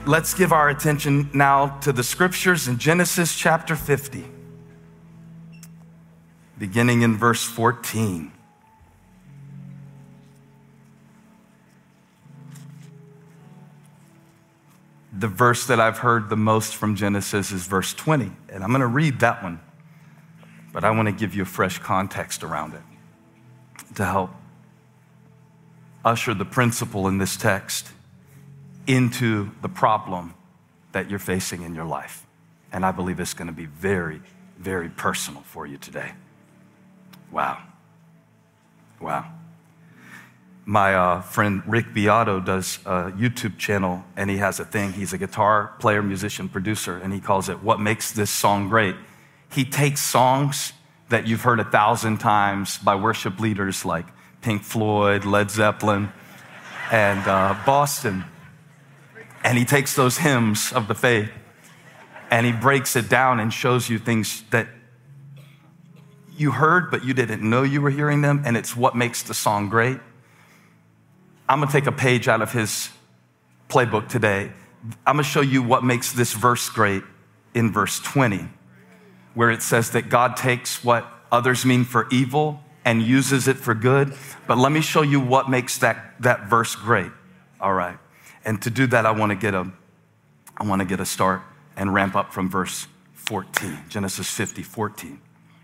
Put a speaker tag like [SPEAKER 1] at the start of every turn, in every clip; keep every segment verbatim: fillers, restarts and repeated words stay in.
[SPEAKER 1] let's give our attention now to the scriptures in Genesis chapter fifty, beginning in verse fourteen. The verse that I've heard the most from Genesis is verse twenty, and I'm going to read that one, but I want to give you a fresh context around it to help usher the principle in this text into the problem that you're facing in your life. And I believe it's going to be very, very personal for you today. Wow. Wow. My uh, friend Rick Beato does a YouTube channel, and he has a thing. He's a guitar player, musician, producer, and he calls it What Makes This Song Great. He takes songs that you've heard a thousand times by worship leaders like Pink Floyd, Led Zeppelin, and uh, Boston, and he takes those hymns of the faith, and he breaks it down and shows you things that you heard, but you didn't know you were hearing them, and it's what makes the song great. I'm gonna take a page out of his playbook today. I'm gonna show you what makes this verse great in verse twenty, where it says that God takes what others mean for evil and uses it for good. But let me show you what makes that, that verse great, all right? And to do that, I wanna get a, I wanna get a start and ramp up from verse fourteen, Genesis fifty, fourteen.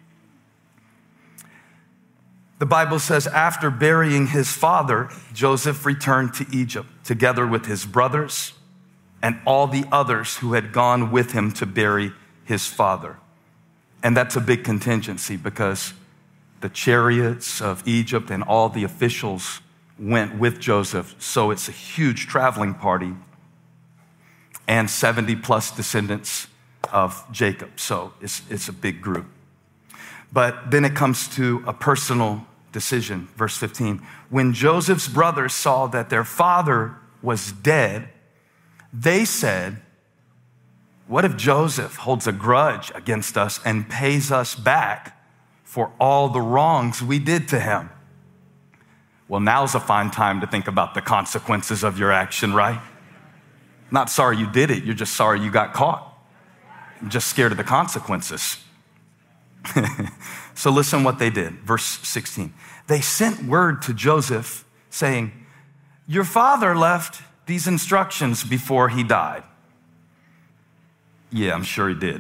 [SPEAKER 1] The Bible says, after burying his father, Joseph returned to Egypt together with his brothers and all the others who had gone with him to bury his father. And that's a big contingency because the chariots of Egypt and all the officials went with Joseph. So it's a huge traveling party and seventy plus descendants of Jacob. So it's, it's a big group. But then it comes to a personal decision, verse fifteen. When Joseph's brothers saw that their father was dead, they said, what if Joseph holds a grudge against us and pays us back for all the wrongs we did to him? Well, now's a fine time to think about the consequences of your action, right? Not sorry you did it, you're just sorry you got caught. You're just scared of the consequences. So listen what they did. Verse sixteen. They sent word to Joseph saying, your father left these instructions before he died. Yeah, I'm sure he did.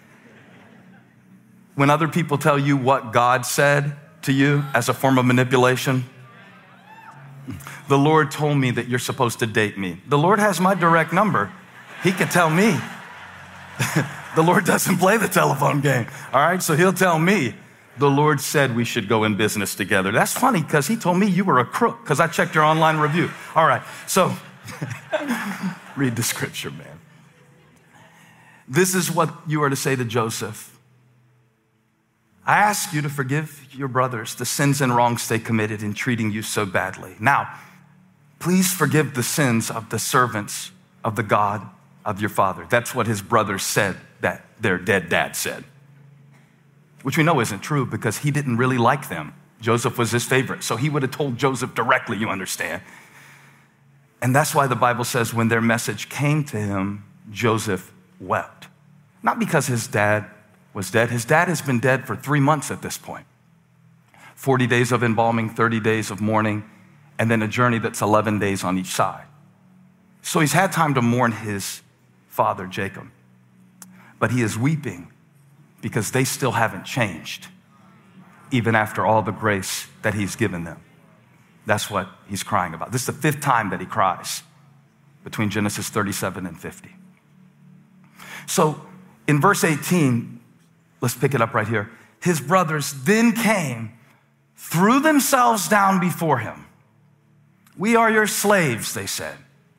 [SPEAKER 1] When other people tell you what God said to you as a form of manipulation, the Lord told me that you're supposed to date me. The Lord has my direct number. He can tell me. The Lord doesn't play the telephone game, all right? So he'll tell me, the Lord said we should go in business together. That's funny because he told me you were a crook because I checked your online review. All right, so read the scripture, man. This is what you are to say to Joseph. I ask you to forgive your brothers the sins and wrongs they committed in treating you so badly. Now, please forgive the sins of the servants of the God of your father. That's what his brothers said that their dead dad said, which we know isn't true because he didn't really like them. Joseph was his favorite, so he would have told Joseph directly, you understand. And that's why the Bible says when their message came to him, Joseph wept. Not because his dad was dead. His dad has been dead for three months at this point. forty days of embalming, thirty days of mourning, and then a journey that's eleven days on each side. So he's had time to mourn his father, Jacob. But he is weeping because they still haven't changed, even after all the grace that he's given them. That's what he's crying about. This is the fifth time that he cries between Genesis thirty-seven and fifty. So in verse eighteen, let's pick it up right here. His brothers then came, threw themselves down before him. We are your slaves, they said.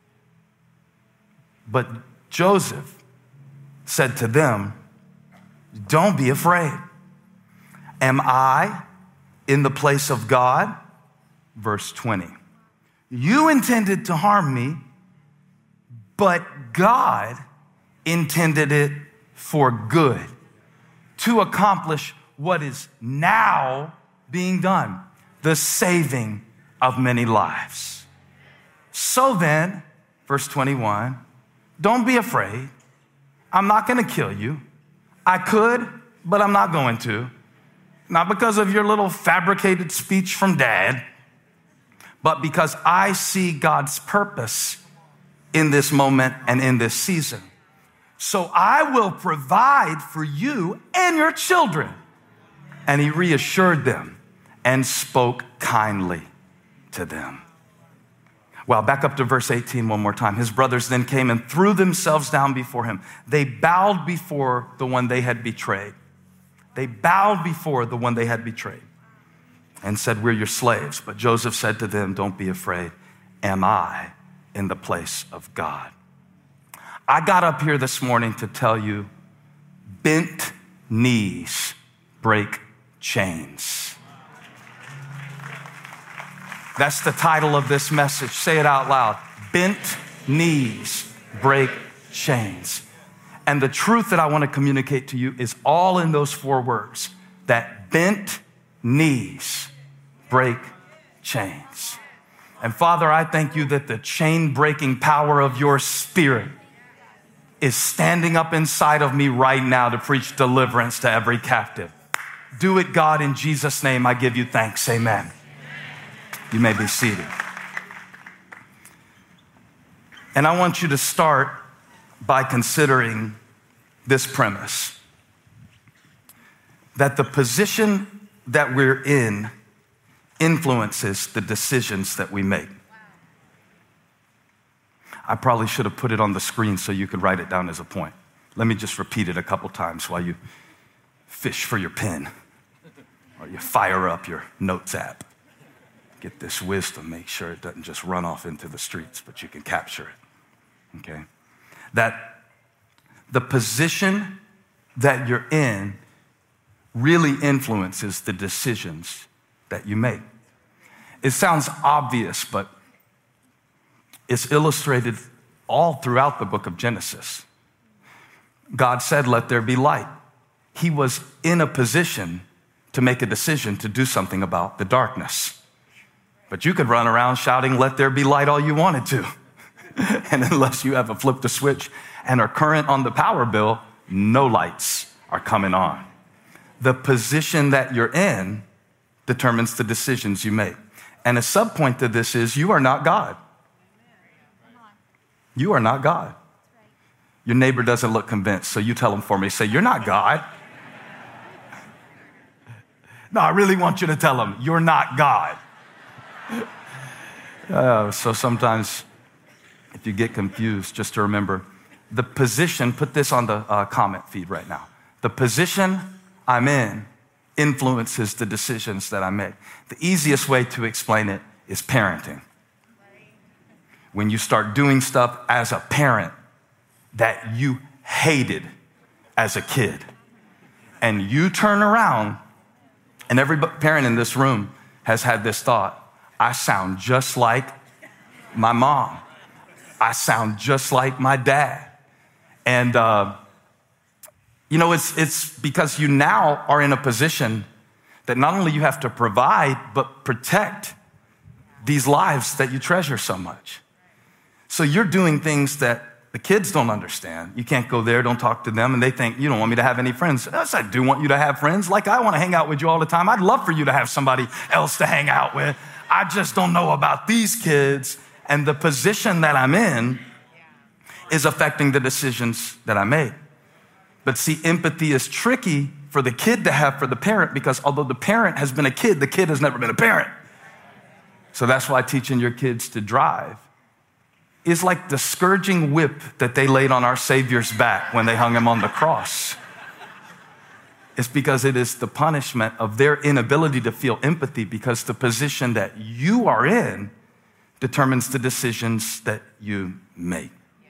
[SPEAKER 1] But Joseph said to them, don't be afraid. Am I in the place of God? Verse twenty. You intended to harm me, but God intended it for good, to accomplish what is now being done, the saving of many lives. So then, verse twenty-one, don't be afraid. I'm not going to kill you. I could, but I'm not going to. Not because of your little fabricated speech from dad, but because I see God's purpose in this moment and in this season. So I will provide for you and your children. And he reassured them and spoke kindly to them. Well, back up to verse eighteen one more time. His brothers then came and threw themselves down before him. They bowed before the one they had betrayed. They bowed before the one they had betrayed and said, we're your slaves. But Joseph said to them, don't be afraid. Am I in the place of God? I got up here this morning to tell you, bent knees break chains. That's the title of this message. Say it out loud. Bent knees break chains. And the truth that I want to communicate to you is all in those four words, that bent knees break chains. And Father, I thank you that the chain breaking power of your Spirit is standing up inside of me right now to preach deliverance to every captive. Do it, God, in Jesus' name. I give you thanks. Amen. You may be seated. And I want you to start by considering this premise, that the position that we're in influences the decisions that we make. I probably should have put it on the screen so you could write it down as a point. Let me just repeat it a couple times while you fish for your pen or you fire up your notes app. Get this wisdom, make sure it doesn't just run off into the streets, but you can capture it, okay? That the position that you're in really influences the decisions that you make. It sounds obvious, but it's illustrated all throughout the book of Genesis. God said, let there be light. He was in a position to make a decision to do something about the darkness. But you could run around shouting, let there be light all you wanted to. And unless you have a flip the switch and are current on the power bill, no lights are coming on. The position that you're in determines the decisions you make. And a subpoint to this is you are not God. You are not God. Your neighbor doesn't look convinced, so you tell him for me. Say, you're not God. No, I really want you to tell him, you're not God. Uh, so sometimes if you get confused, just to remember, the position, put this on the uh, comment feed right now. The position I'm in influences the decisions that I make. The easiest way to explain it is parenting. When you start doing stuff as a parent that you hated as a kid, and you turn around, and every parent in this room has had this thought, I sound just like my mom. I sound just like my dad. And, uh, you know, it's, it's because you now are in a position that not only you have to provide, but protect these lives that you treasure so much. So you're doing things that the kids don't understand. You can't go there, don't talk to them, and they think, you don't want me to have any friends. Yes, I do want you to have friends. Like I want to hang out with you all the time. I'd love for you to have somebody else to hang out with. I just don't know about these kids. And the position that I'm in is affecting the decisions that I make. But see, empathy is tricky for the kid to have for the parent, because although the parent has been a kid, the kid has never been a parent. So that's why teaching your kids to drive is like the scourging whip that they laid on our Savior's back when they hung him on the cross. It's because it is the punishment of their inability to feel empathy, because the position that you are in determines the decisions that you make.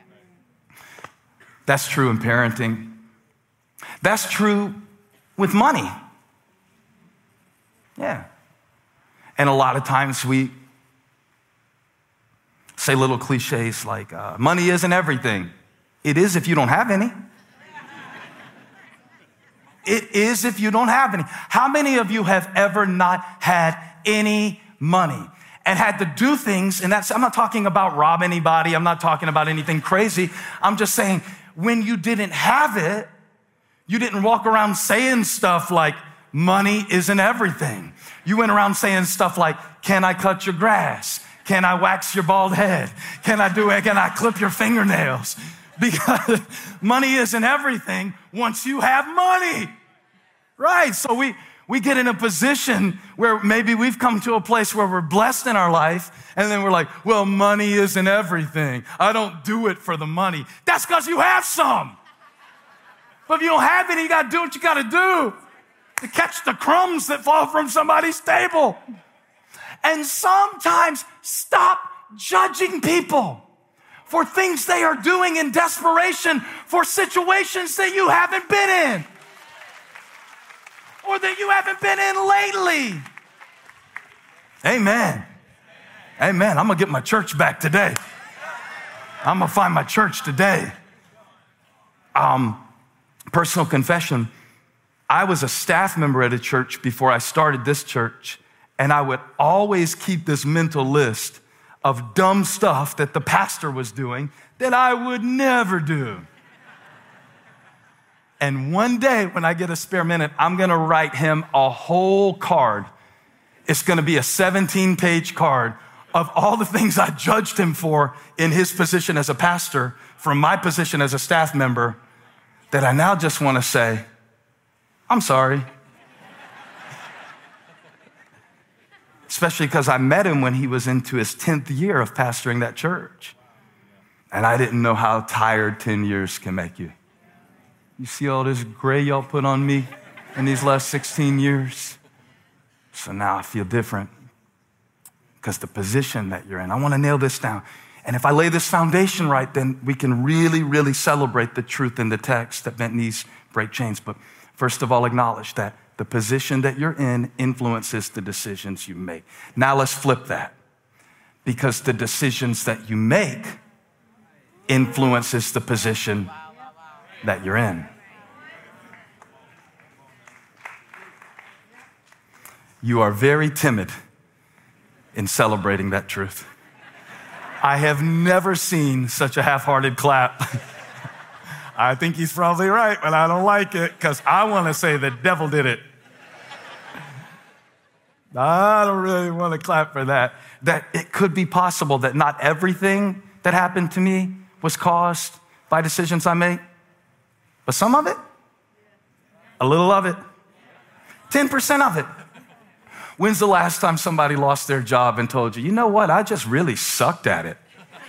[SPEAKER 1] That's true in parenting. That's true with money. Yeah. And a lot of times we say little cliches like, uh, money isn't everything. It is if you don't have any. It is if you don't have any. How many of you have ever not had any money? and had to do things. And that's, I'm not talking about rob anybody. I'm not talking about anything crazy. I'm just saying when you didn't have it, you didn't walk around saying stuff like money isn't everything. You went around saying stuff like, can I cut your grass? Can I wax your bald head? Can I do it? Can I clip your fingernails? Because money isn't everything once you have money, right? So we, we get in a position where maybe we've come to a place where we're blessed in our life, and then we're like, well, money isn't everything. I don't do it for the money. That's because you have some. But if you don't have any, you got to do what you got to do to catch the crumbs that fall from somebody's table. And sometimes stop judging people for things they are doing in desperation for situations that you haven't been in or that you haven't been in lately. Amen. Amen. I'm going to get my church back today. I'm going to find my church today. Um, personal confession. I was a staff member at a church before I started this church, and I would always keep this mental list of dumb stuff that the pastor was doing that I would never do. And one day when I get a spare minute, I'm gonna write him a whole card. It's gonna be a seventeen page card of all the things I judged him for in his position as a pastor from my position as a staff member that I now just wanna say, I'm sorry. Especially because I met him when he was into his tenth year of pastoring that church. And I didn't know how tired ten years can make you. You see all this gray y'all put on me in these last sixteen years? So now I feel different because the position that you're in, I want to nail this down. And if I lay this foundation right, then we can really, really celebrate the truth in the text that bent knees break chains. But first of all, acknowledge that the position that you're in influences the decisions you make. Now let's flip that, because the decisions that you make influences the position that you're in. You are very timid in celebrating that truth. I have never seen such a half-hearted clap. I think he's probably right, but I don't like it because I want to say the devil did it. I don't really want to clap for that. That it could be possible that not everything that happened to me was caused by decisions I made, but some of it, a little of it, ten percent of it. When's the last time somebody lost their job and told you, you know what, I just really sucked at it.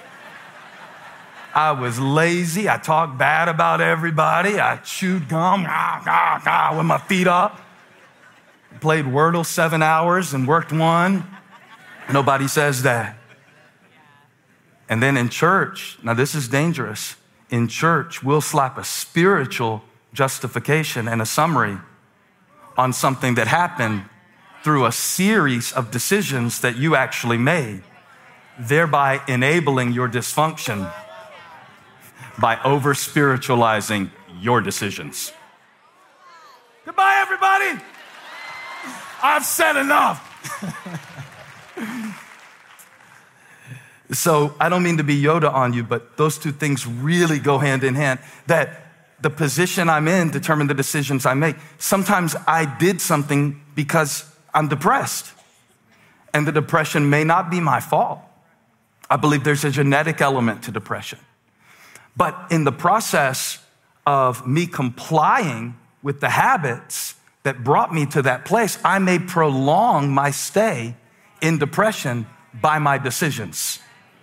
[SPEAKER 1] I was lazy. I talked bad about everybody. I chewed gum ah, ah, ah, with my feet up. Played Wordle seven hours and worked one. Nobody says that. And then in church, now this is dangerous. In church, we'll slap a spiritual justification and a summary on something that happened through a series of decisions that you actually made, thereby enabling your dysfunction by over-spiritualizing your decisions. Goodbye, everybody. I've said enough. So I don't mean to be Yoda on you, but those two things really go hand in hand. That the position I'm in determines the decisions I make. Sometimes I did something because I'm depressed, and the depression may not be my fault. I believe there's a genetic element to depression. But in the process of me complying with the habits that brought me to that place, I may prolong my stay in depression by my decisions.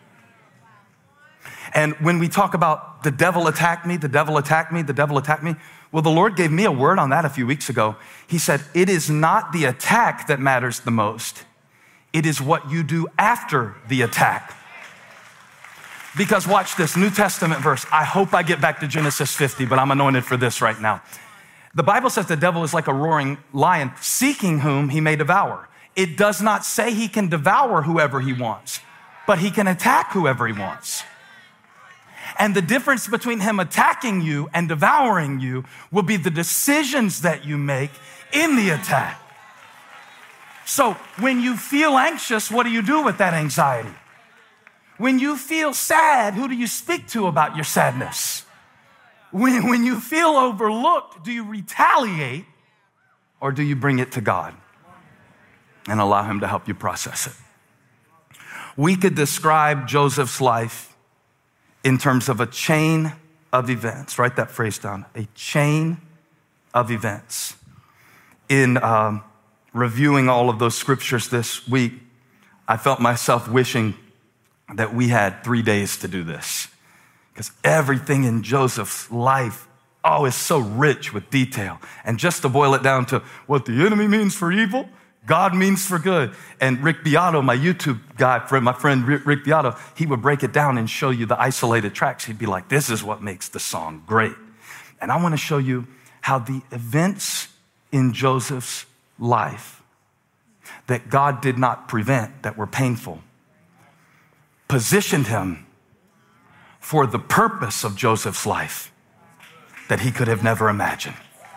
[SPEAKER 1] And when we talk about the devil attacked me, the devil attacked me, the devil attacked me, well, the Lord gave me a word on that a few weeks ago. He said, it is not the attack that matters the most. It is what you do after the attack. Because watch this, New Testament verse. I hope I get back to Genesis fifty, but I'm anointed for this right now. The Bible says the devil is like a roaring lion, seeking whom he may devour. It does not say he can devour whoever he wants, but he can attack whoever he wants. And the difference between him attacking you and devouring you will be the decisions that you make in the attack. So when you feel anxious, what do you do with that anxiety? When you feel sad, who do you speak to about your sadness? When, when you feel overlooked, do you retaliate or do you bring it to God and allow him to help you process it? We could describe Joseph's life in terms of a chain of events. Write that phrase down, a chain of events. In um, reviewing all of those scriptures this week, I felt myself wishing that we had three days to do this, because everything in Joseph's life, oh, is so rich with detail. And just to boil it down to what the enemy means for evil, God means for good. And Rick Beato, my YouTube guy, friend, my friend Rick Beato, he would break it down and show you the isolated tracks. He'd be like, this is what makes the song great. And I want to show you how the events in Joseph's life that God did not prevent, that were painful, positioned him for the purpose of Joseph's life that he could have never imagined.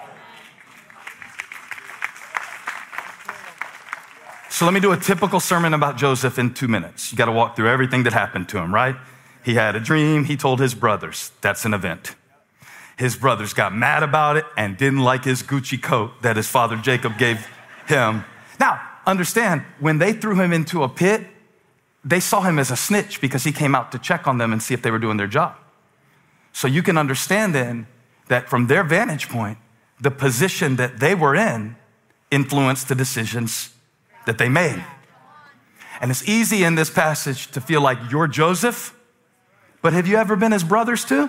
[SPEAKER 1] So let me do a typical sermon about Joseph in two minutes. You got to walk through everything that happened to him, right? He had a dream. He told his brothers. That's an event. His brothers got mad about it and didn't like his Gucci coat that his father Jacob gave him. Now, understand, when they threw him into a pit, they saw him as a snitch because he came out to check on them and see if they were doing their job. So you can understand then that from their vantage point, the position that they were in influenced the decisions that they made. And it's easy in this passage to feel like you're Joseph, but have you ever been his brothers too?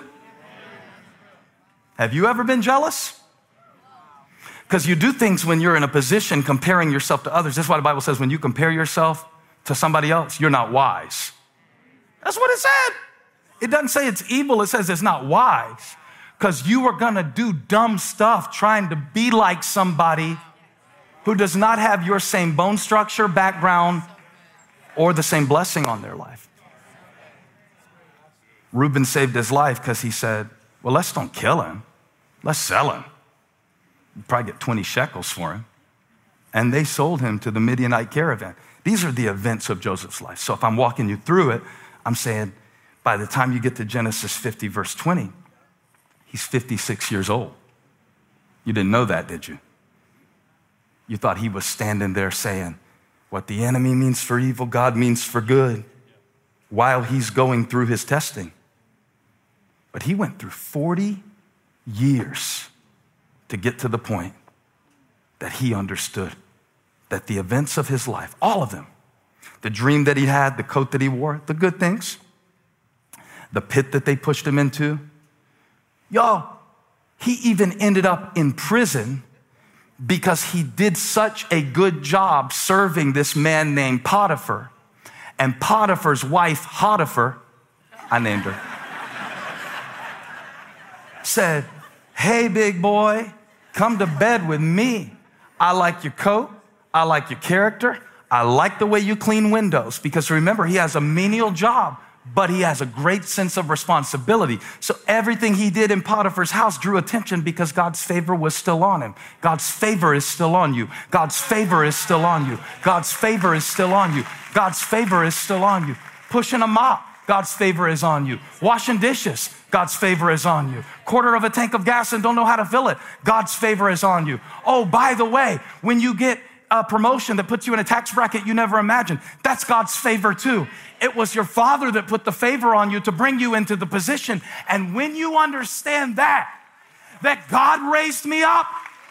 [SPEAKER 1] Have you ever been jealous? Because you do things when you're in a position comparing yourself to others. That's why the Bible says when you compare yourself to somebody else, you're not wise. That's what it said. It doesn't say it's evil. It says it's not wise, because you are going to do dumb stuff trying to be like somebody who does not have your same bone structure, background, or the same blessing on their life. Reuben saved his life because he said, well, let's don't kill him. Let's sell him. We'll probably get twenty shekels for him. And they sold him to the Midianite caravan. These are the events of Joseph's life. So if I'm walking you through it, I'm saying by the time you get to Genesis fifty, verse twenty, he's fifty-six years old. You didn't know that, did you? You thought he was standing there saying, what the enemy means for evil, God means for good, while he's going through his testing. But he went through forty years to get to the point that he understood that the events of his life, all of them, the dream that he had, the coat that he wore, the good things, the pit that they pushed him into, y'all, he even ended up in prison because he did such a good job serving this man named Potiphar. And Potiphar's wife, Hotiphar, I named her, said, hey, big boy, come to bed with me. I like your coat. I like your character. I like the way you clean windows. Because remember, he has a menial job, but he has a great sense of responsibility. So everything he did in Potiphar's house drew attention because God's favor was still on him. God's favor is still on you. God's favor is still on you. God's favor is still on you. God's favor is still on you. Pushing a mop, God's favor is on you. Washing dishes, God's favor is on you. Quarter of a tank of gas and don't know how to fill it, God's favor is on you. Oh, by the way, when you get a promotion that puts you in a tax bracket you never imagined, that's God's favor too. It was your father that put the favor on you to bring you into the position. And when you understand that, that God raised me up,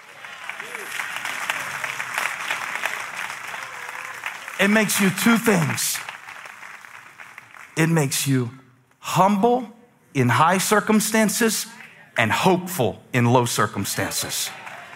[SPEAKER 1] it makes you two things. It makes you humble in high circumstances and hopeful in low circumstances.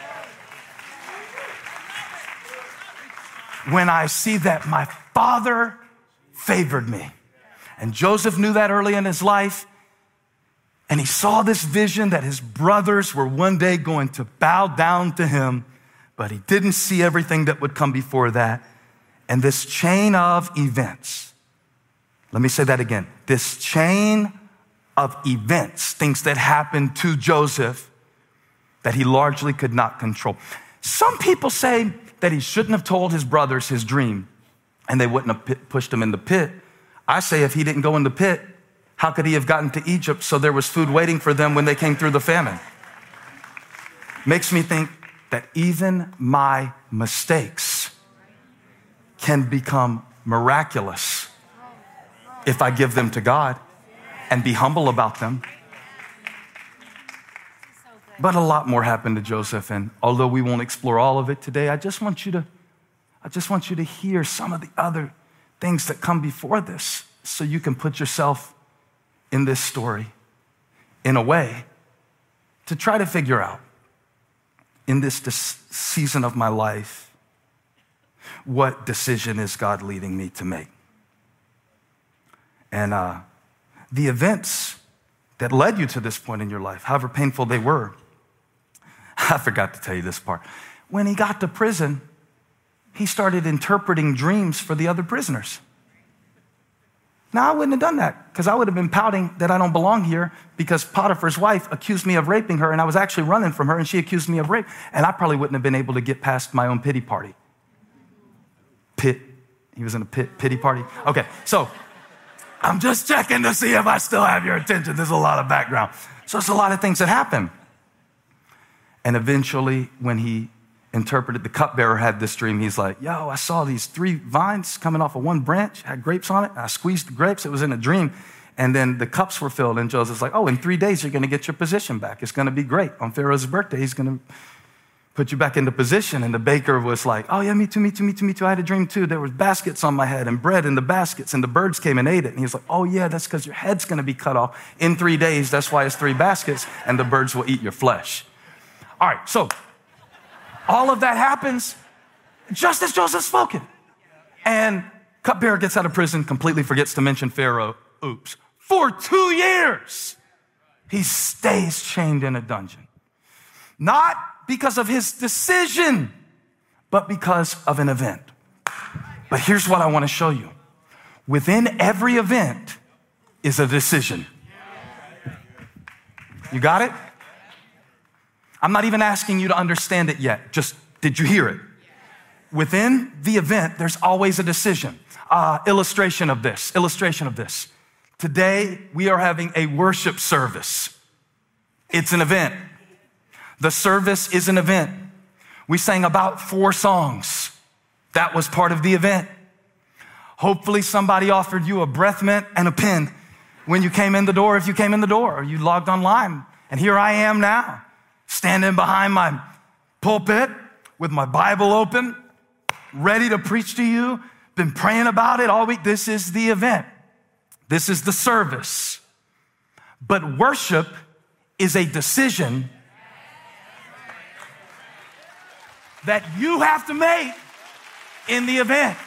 [SPEAKER 1] When I see that my father favored me. And Joseph knew that early in his life. And he saw this vision that his brothers were one day going to bow down to him, but he didn't see everything that would come before that. And this chain of events, let me say that again. This chain of events, things that happened to Joseph that he largely could not control. Some people say that he shouldn't have told his brothers his dream and they wouldn't have pit, pushed him in the pit. I say if he didn't go in the pit, how could he have gotten to Egypt so there was food waiting for them when they came through the famine? Makes me think that even my mistakes can become miraculous if I give them to God and be humble about them. But a lot more happened to Joseph, and although we won't explore all of it today, I just want you to, I just want you to hear some of the other things that come before this so you can put yourself in this story in a way to try to figure out in this dis- season of my life, what decision is God leading me to make? And uh, the events that led you to this point in your life, however painful they were, I forgot to tell you this part. When he got to prison, he started interpreting dreams for the other prisoners. Now, I wouldn't have done that because I would have been pouting that I don't belong here because Potiphar's wife accused me of raping her and I was actually running from her and she accused me of rape. And I probably wouldn't have been able to get past my own pity party. Pit. He was in a pit, pity party. Okay, so I'm just checking to see if I still have your attention. There's a lot of background. So it's a lot of things that happen. And eventually, when he interpreted, the cupbearer had this dream. He's like, yo, I saw these three vines coming off of one branch, had grapes on it. I squeezed the grapes. It was in a dream. And then the cups were filled. And Joseph's like, oh, in three days, you're going to get your position back. It's going to be great. On Pharaoh's birthday, he's going to put you back into position. And the baker was like, oh, yeah, me too, me too, me too, me too. I had a dream too. There was baskets on my head and bread in the baskets. And the birds came and ate it. And he's like, oh, yeah, that's because your head's going to be cut off in three days. That's why it's three baskets. And the birds will eat your flesh. All right, so all of that happens just as Joseph's spoken. And cupbearer gets out of prison, completely forgets to mention Pharaoh. Oops. For two years, he stays chained in a dungeon. Not because of his decision, but because of an event. But here's what I want to show you. Within every event is a decision. You got it? I'm not even asking you to understand it yet. Just, did you hear it? Within the event, there's always a decision. Uh, illustration of this, illustration of this. Today, we are having a worship service. It's an event. The service is an event. We sang about four songs. That was part of the event. Hopefully somebody offered you a breath mint and a pen when you came in the door, if you came in the door, or you logged online. And here I am now, standing behind my pulpit with my Bible open, ready to preach to you. Been praying about it all week. This is the event. This is the service. But worship is a decision that you have to make in the event.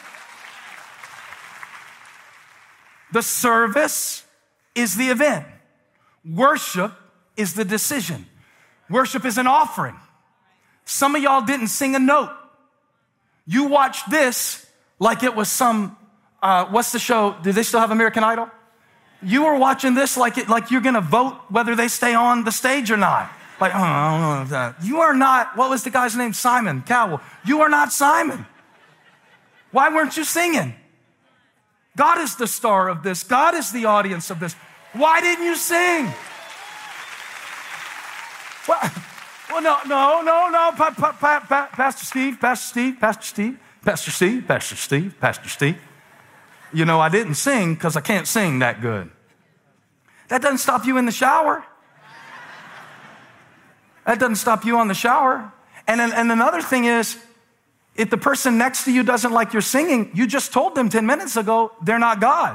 [SPEAKER 1] The service is the event. Worship is the decision. Worship is an offering. Some of y'all didn't sing a note. You watched this like it was some, uh, what's the show? Do they still have American Idol? You were watching this like it, like you're gonna vote whether they stay on the stage or not. Like, oh, I don't know that. You are not, what was the guy's name? Simon Cowell. You are not Simon. Why weren't you singing? God is the star of this. God is the audience of this. Why didn't you sing? Well, well no, no, no, no. Pa, pa, pa, pa, Pastor Steve, Pastor Steve, Pastor Steve, Pastor Steve, Pastor Steve, Pastor Steve. You know, I didn't sing because I can't sing that good. That doesn't stop you in the shower. That doesn't stop you on the shower. And, and another thing is, if the person next to you doesn't like your singing, you just told them ten minutes ago they're not God.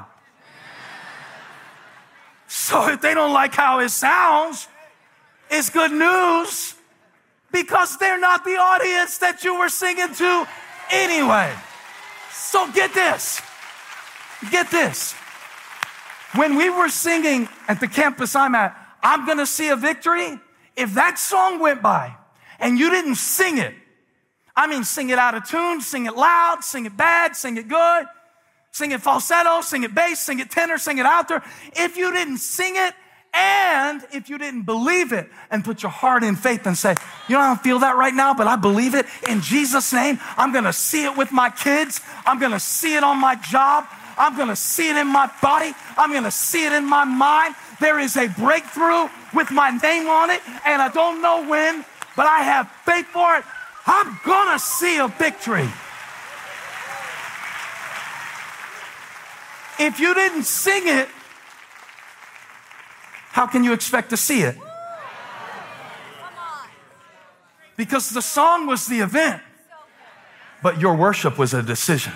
[SPEAKER 1] So if they don't like how it sounds, it's good news because they're not the audience that you were singing to anyway. So get this. Get this. When we were singing at the campus I'm at, I'm going to see a victory. If that song went by and you didn't sing it, I mean, sing it out of tune, sing it loud, sing it bad, sing it good, sing it falsetto, sing it bass, sing it tenor, sing it out there. If you didn't sing it And if you didn't believe it and put your heart in faith and say, you know, I don't feel that right now, but I believe it in Jesus' name. I'm going to see it with my kids. I'm going to see it on my job. I'm going to see it in my body. I'm going to see it in my mind. There is a breakthrough with my name on it, and I don't know when, but I have faith for it. I'm going to see a victory. If you didn't sing it, how can you expect to see it? Because the song was the event, but your worship was a decision.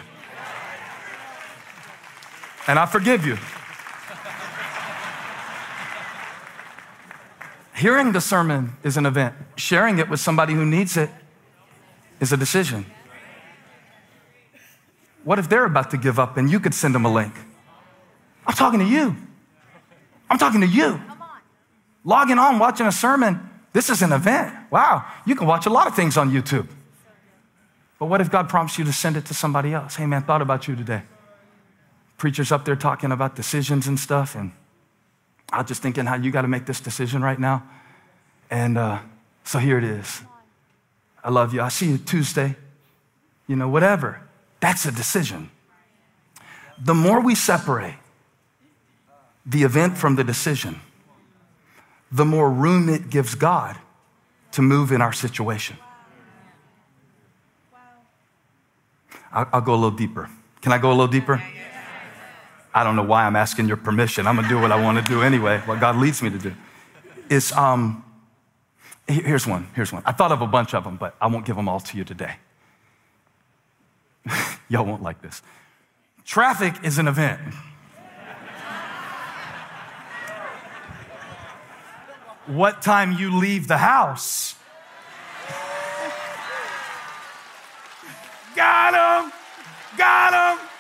[SPEAKER 1] And I forgive you. Hearing the sermon is an event. Sharing it with somebody who needs it is a decision. What if they're about to give up and you could send them a link? I'm talking to you. I'm talking to you. Logging on, watching a sermon, this is an event. Wow, you can watch a lot of things on YouTube. But what if God prompts you to send it to somebody else? Hey man, thought about you today. Preachers up there talking about decisions and stuff, and I was just thinking how you got to make this decision right now. And uh, so here it is. I love you. I'll see you Tuesday. You know, whatever. That's a decision. The more we separate the event from the decision, the more room it gives God to move in our situation. I'll, I'll go a little deeper. Can I go a little deeper? I don't know why I'm asking your permission. I'm going to do what I want to do anyway, what God leads me to do. It's, um, here's one, here's one. I thought of a bunch of them, but I won't give them all to you today. Y'all won't like this. Traffic is an event. What time you leave the house? Got him, got him.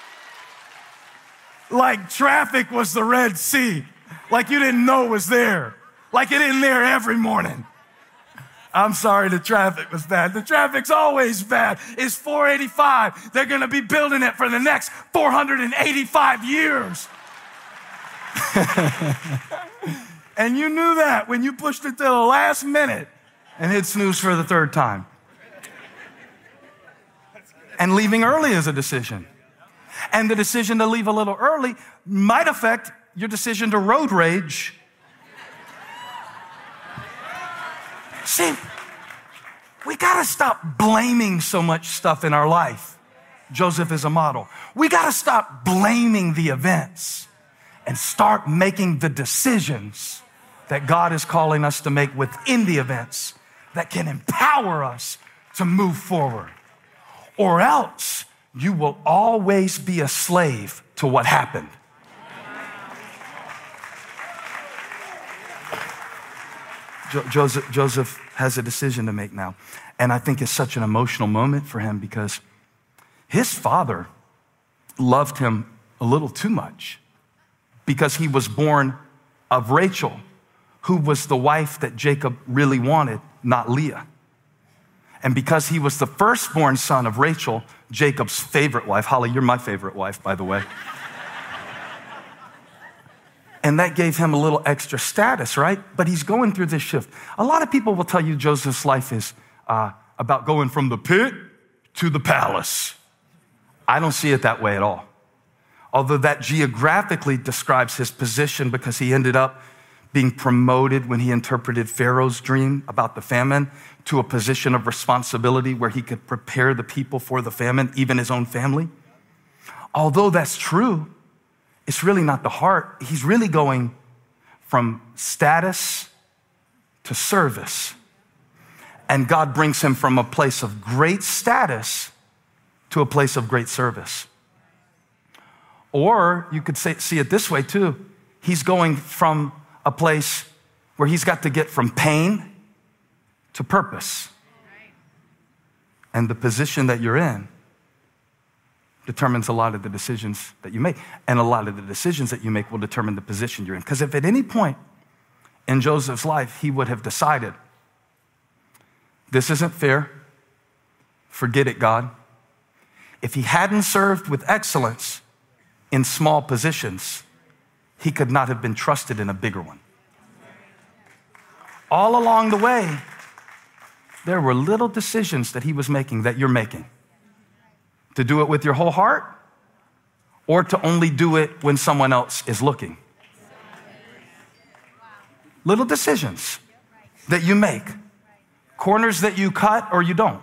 [SPEAKER 1] Like traffic was the Red Sea. Like you didn't know it was there. Like it isn't there every morning. I'm sorry the traffic was bad. The traffic's always bad. It's four eighty-five. They're going to be building it for the next four hundred eighty-five years. And you knew that when you pushed it to the last minute and hit snooze for the third time. And leaving early is a decision. And the decision to leave a little early might affect your decision to road rage. See, we got to stop blaming so much stuff in our life. Joseph is a model. We got to stop blaming the events and start making the decisions that God is calling us to make within the events that can empower us to move forward. Or else you will always be a slave to what happened. Jo- Joseph, Joseph has a decision to make now. And I think it's such an emotional moment for him because his father loved him a little too much because he was born of Rachel, who was the wife that Jacob really wanted, not Leah. And because he was the firstborn son of Rachel, Jacob's favorite wife. Holly, you're my favorite wife, by the way. And that gave him a little extra status, right? But he's going through this shift. A lot of people will tell you Joseph's life is uh, about going from the pit to the palace. I don't see it that way at all. Although that geographically describes his position because he ended up being promoted when he interpreted Pharaoh's dream about the famine to a position of responsibility where he could prepare the people for the famine, even his own family. Although that's true, it's really not the heart. He's really going from status to service. And God brings him from a place of great status to a place of great service. Or you could say, see it this way too. He's going from a place where he's got to get from pain to purpose. And the position that you're in determines a lot of the decisions that you make. And a lot of the decisions that you make will determine the position you're in. Because if at any point in Joseph's life, he would have decided, this isn't fair, forget it, God. If he hadn't served with excellence in small positions, he could not have been trusted in a bigger one. all along the way, there were little decisions that he was making that you're making. To do it with your whole heart or to only do it when someone else is looking. Little decisions that you make. Corners that you cut or you don't.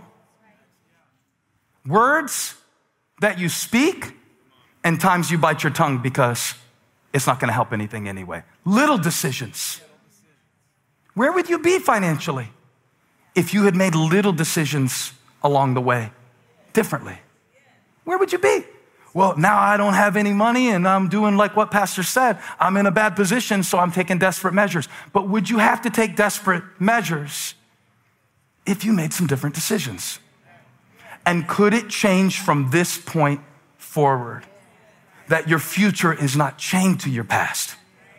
[SPEAKER 1] Words that you speak and times you bite your tongue because it's not going to help anything anyway. Little decisions. Where would you be financially if you had made little decisions along the way differently? Where would you be? Well, now I don't have any money and I'm doing like what Pastor said. I'm in a bad position, so I'm taking desperate measures. But would you have to take desperate measures if you made some different decisions? And could it change from this point forward? That your future is not chained to your past.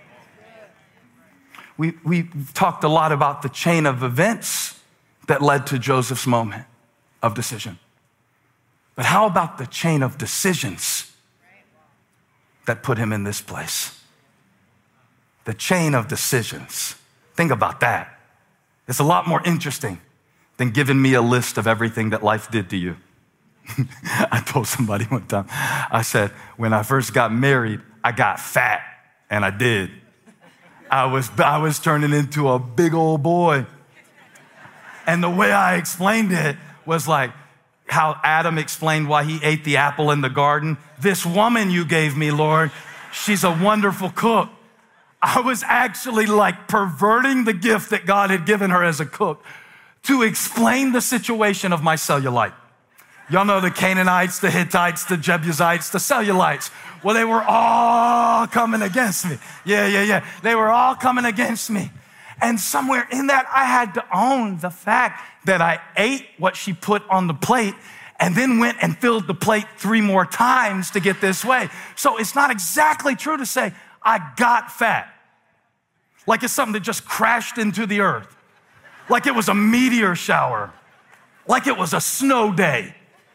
[SPEAKER 1] We, we talked a lot about the chain of events that led to Joseph's moment of decision. But how about the chain of decisions that put him in this place? The chain of decisions. Think about that. It's a lot more interesting than giving me a list of everything that life did to you. I told somebody one time, I said, when I first got married, I got fat, and I did. I was, I was turning into a big old boy. And the way I explained it was like how Adam explained why he ate the apple in the garden. This woman you gave me, Lord, she's a wonderful cook. I was actually like perverting the gift that God had given her as a cook to explain the situation of my cellulite. Y'all know the Canaanites, the Hittites, the Jebusites, the cellulites. Well, they were all coming against me. Yeah, yeah, yeah. They were all coming against me. And somewhere in that, I had to own the fact that I ate what she put on the plate and then went and filled the plate three more times to get this way. So it's not exactly true to say I got fat. Like it's something that just crashed into the earth. Like it was a meteor shower. Like it was a snow day.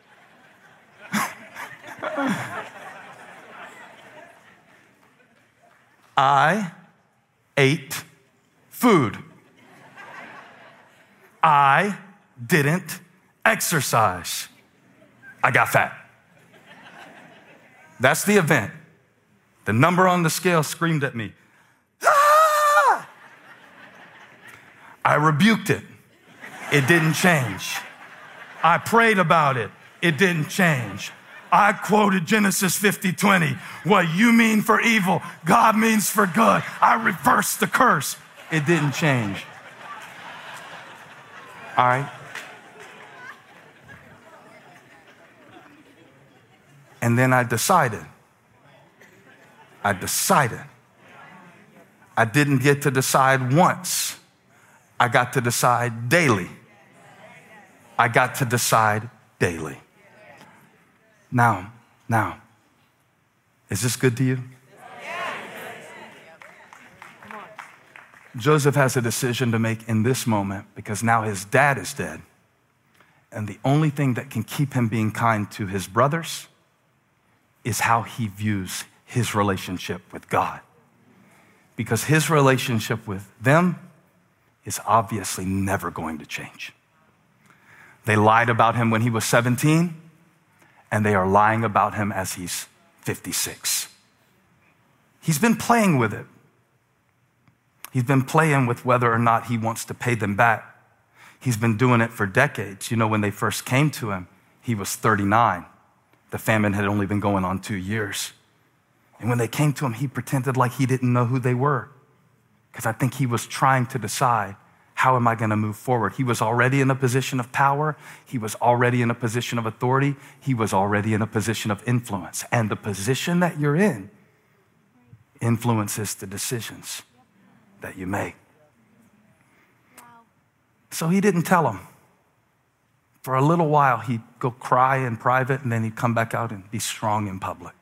[SPEAKER 1] I ate food. I didn't exercise. I got fat. That's the event. The number on the scale screamed at me. Ah! I rebuked it. It didn't change. I prayed about it. It didn't change. I quoted Genesis fifty twenty. What you mean for evil, God means for good. I reversed the curse. It didn't change. All right? And then I decided. I decided. I didn't get to decide once. I got to decide daily. I got to decide daily. Now, now, is this good to you? Joseph has a decision to make in this moment because now his dad is dead. And the only thing that can keep him being kind to his brothers is how he views his relationship with God. Because his relationship with them is obviously never going to change. They lied about him when he was seventeen, and they are lying about him as he's fifty-six. He's been playing with it. He's been playing with whether or not he wants to pay them back. He's been doing it for decades. You know, when they first came to him, he was thirty-nine. The famine had only been going on two years. And when they came to him, he pretended like he didn't know who they were. Because I think he was trying to decide, how am I going to move forward? He was already in a position of power. He was already in a position of authority. He was already in a position of influence. And the position that you're in influences the decisions that you make. So he didn't tell him. For a little while, he'd go cry in private, and then he'd come back out and be strong in public.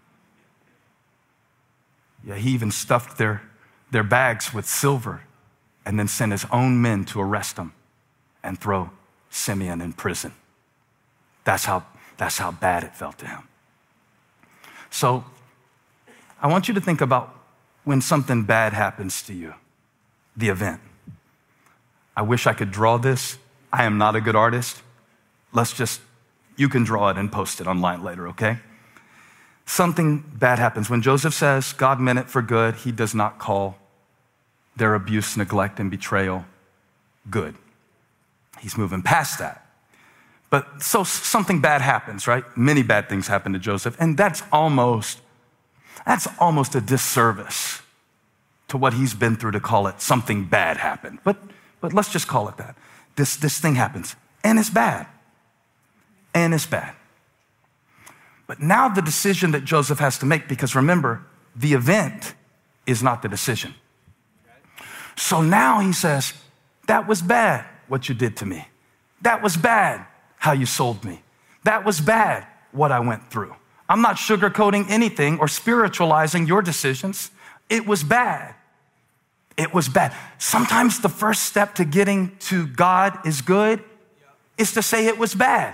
[SPEAKER 1] Yeah, he even stuffed their, their bags with silver and then sent his own men to arrest him and throw Simeon in prison. That's how, that's how bad it felt to him. So I want you to think about when something bad happens to you, the event. I wish I could draw this. I am not a good artist. Let's just, you can draw it and post it online later, okay? Something bad happens. When Joseph says God meant it for good, he does not call their abuse, neglect, and betrayal good. He's moving past that. But so something bad happens, right? Many bad things happen to Joseph, and that's almost, that's almost a disservice to what he's been through to call it something bad happened. But, but let's just call it that. This, this thing happens, and it's bad, and it's bad. But now the decision that Joseph has to make, because remember, the event is not the decision. So now he says, that was bad what you did to me. That was bad how you sold me. That was bad what I went through. I'm not sugarcoating anything or spiritualizing your decisions. It was bad. It was bad. Sometimes the first step to getting to God is good is to say it was bad.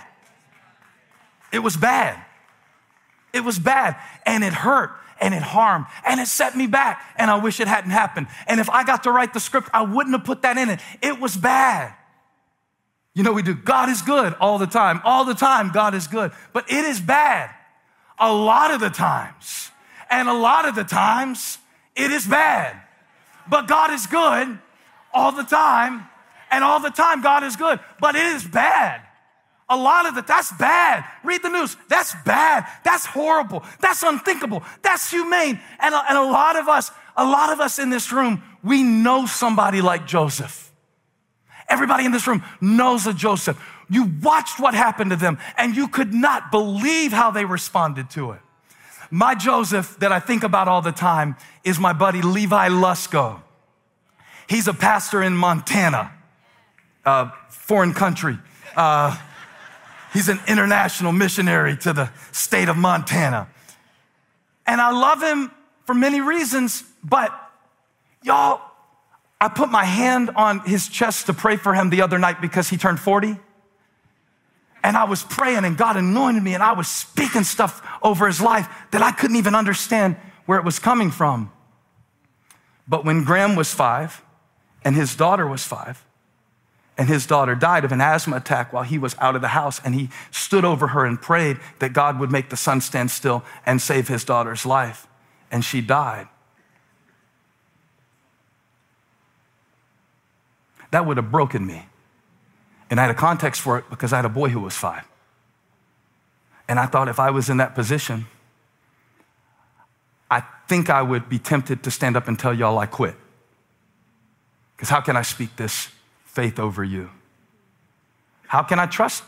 [SPEAKER 1] It was bad. It was bad, and it hurt, and it harmed, and it set me back, and I wish it hadn't happened. And if I got to write the script, I wouldn't have put that in it. It was bad. You know, we do, God is good all the time. All the time, God is good. But it is bad a lot of the times. And a lot of the times, it is bad. But God is good all the time, and all the time, God is good. But it is bad. A lot of it, that's bad. Read the news. That's bad. That's horrible. That's unthinkable. That's humane. And a, and a lot of us, a lot of us in this room, we know somebody like Joseph. Everybody in this room knows a Joseph. You watched what happened to them, and you could not believe how they responded to it. My Joseph that I think about all the time is my buddy Levi Lusko. He's a pastor in Montana, uh, foreign country. Uh, He's an international missionary to the state of Montana. And I love him for many reasons, but y'all, I put my hand on his chest to pray for him the other night because he turned forty. And I was praying and God anointed me and I was speaking stuff over his life that I couldn't even understand where it was coming from. But when Graham was five and his daughter was five, and his daughter died of an asthma attack while he was out of the house, and he stood over her and prayed that God would make the sun stand still and save his daughter's life, and she died. That would have broken me. And I had a context for it because I had a boy who was five. And I thought if I was in that position, I think I would be tempted to stand up and tell y'all I quit. Because how can I speak this faith over you? How can I trust